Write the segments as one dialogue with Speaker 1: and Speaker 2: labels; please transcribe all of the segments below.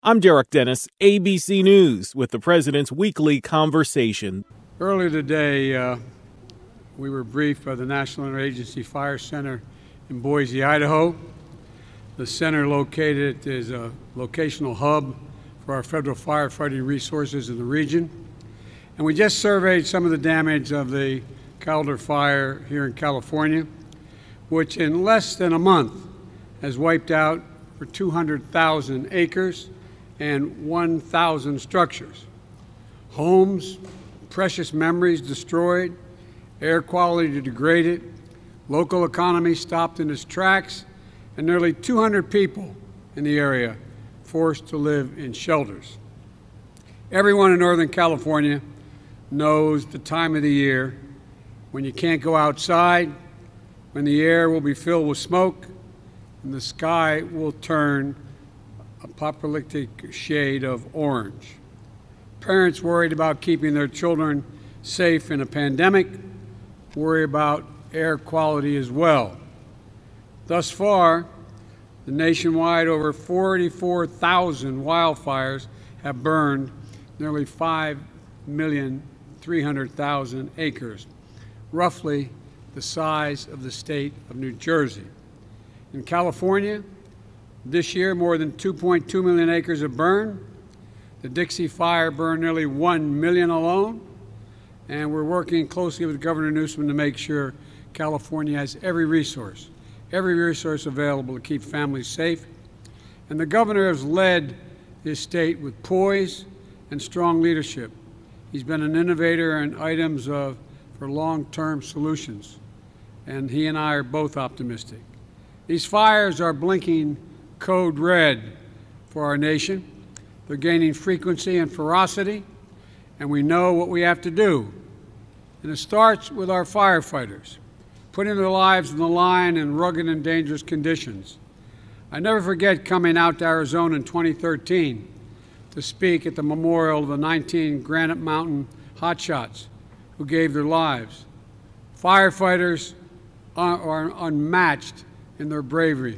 Speaker 1: I'm Derek Dennis, ABC News, with the President's Weekly Conversation.
Speaker 2: Earlier today, we were briefed by the National Interagency Fire Center in Boise, Idaho. The center located is a locational hub for our federal firefighting resources in the region. And we just surveyed some of the damage of the Caldor Fire here in California, which in less than a month has wiped out for 200,000 acres and 1,000 structures. Homes, precious memories destroyed, air quality degraded, local economy stopped in its tracks, and nearly 200 people in the area forced to live in shelters. Everyone in Northern California knows the time of the year when you can't go outside, when the air will be filled with smoke, and the sky will turn a apocalyptic shade of orange. Parents worried about keeping their children safe in a pandemic worry about air quality as well. Thus far, the nationwide over 44,000 wildfires have burned nearly 5,300,000 acres, roughly the size of the state of New Jersey. In California, this year, more than 2.2 million acres have burned. The Dixie Fire burned nearly 1 million alone. And we're working closely with Governor Newsom to make sure California has every resource available to keep families safe. And the governor has led his state with poise and strong leadership. He's been an innovator in items for long-term solutions. And he and I are both optimistic. These fires are blinking code red for our nation. They're gaining frequency and ferocity, and we know what we have to do. And it starts with our firefighters, putting their lives on the line in rugged and dangerous conditions. I never forget coming out to Arizona in 2013 to speak at the memorial of the 19 Granite Mountain hotshots who gave their lives. Firefighters are unmatched in their bravery.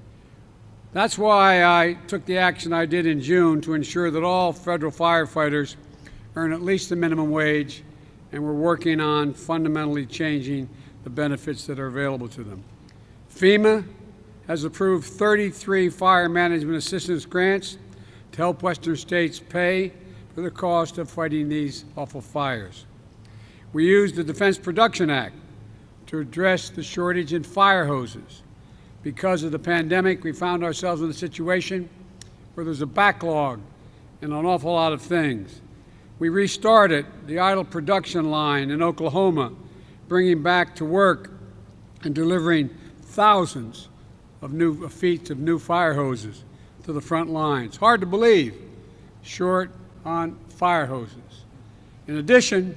Speaker 2: That's why I took the action I did in June to ensure that all federal firefighters earn at least the minimum wage, and we're working on fundamentally changing the benefits that are available to them. FEMA has approved 33 fire management assistance grants to help Western states pay for the cost of fighting these awful fires. We used the Defense Production Act to address the shortage in fire hoses. Because of the pandemic, we found ourselves in a situation where there's a backlog in an awful lot of things. We restarted the idle production line in Oklahoma, bringing back to work and delivering thousands of feet of new fire hoses to the front lines. Hard to believe, short on fire hoses. In addition,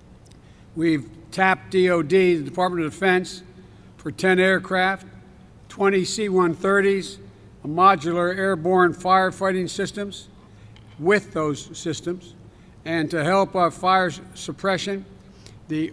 Speaker 2: we've tapped DoD, the Department of Defense, for 10 aircraft, 20 C-130s, a modular airborne firefighting systems with those systems, and to help our fire suppression, the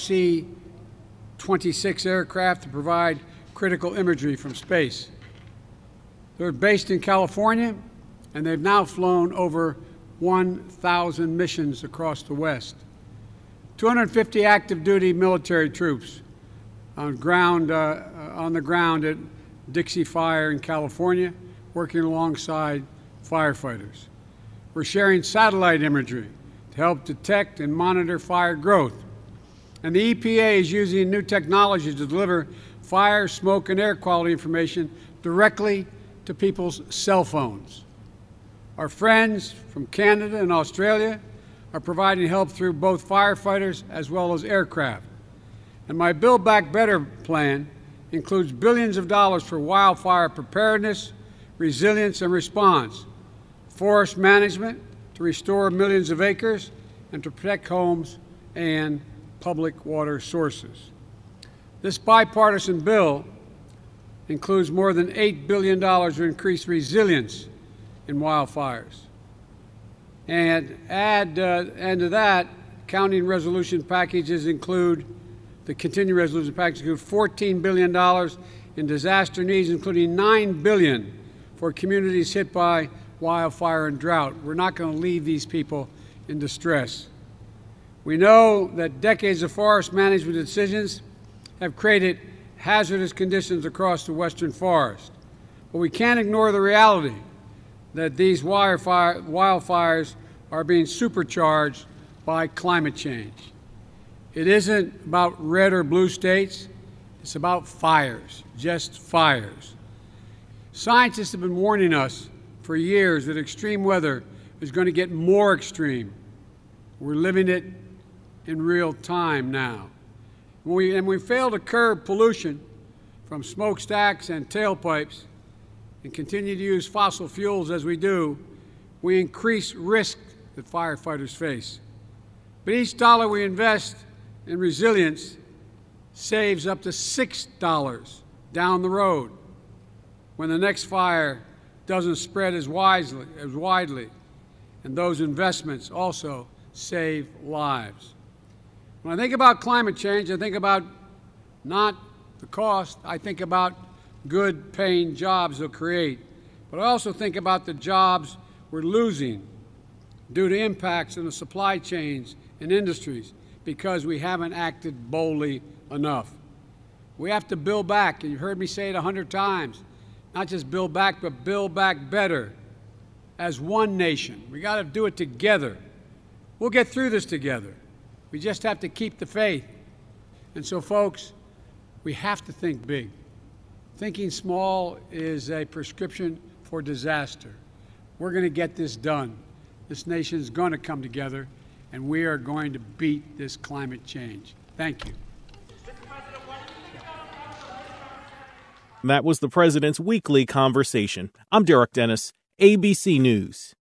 Speaker 2: RC-26 aircraft to provide critical imagery from space. They're based in California, and they've now flown over 1,000 missions across the West. 250 active duty military troops on the ground at Dixie Fire in California, working alongside firefighters. We're sharing satellite imagery to help detect and monitor fire growth. And the EPA is using new technology to deliver fire, smoke, and air quality information directly to people's cell phones. Our friends from Canada and Australia are providing help through both firefighters as well as aircraft. And my Build Back Better plan includes billions of dollars for wildfire preparedness, resilience, and response, forest management to restore millions of acres, and to protect homes and public water sources. This bipartisan bill includes more than $8 billion to increase resilience in wildfires. And to that, counting resolution packages include the continuing resolution package includes $14 billion in disaster needs, including $9 billion for communities hit by wildfire, and drought. We're not going to leave these people in distress. We know that decades of forest management decisions have created hazardous conditions across the western forest. But we can't ignore the reality that these wildfires are being supercharged by climate change. It isn't about red or blue states. It's about fires, just fires. Scientists have been warning us for years that extreme weather is going to get more extreme. We're living it in real time now. When we fail to curb pollution from smokestacks and tailpipes and continue to use fossil fuels as we do, we increase risk that firefighters face. But each dollar we invest in resilience saves up to $6 down the road when the next fire doesn't spread as widely. And those investments also save lives. When I think about climate change, I think about not the cost, I think about good paying jobs they'll create. But I also think about the jobs we're losing due to impacts in the supply chains and industries because we haven't acted boldly enough. We have to build back, and you've heard me say it 100 times, not just build back, but build back better as one nation. We got to do it together. We'll get through this together. We just have to keep the faith. And so, folks, we have to think big. Thinking small is a prescription for disaster. We're going to get this done. This nation is going to come together, and we are going to beat this climate change. Thank you.
Speaker 1: That was the President's Weekly Conversation. I'm Derek Dennis, ABC News.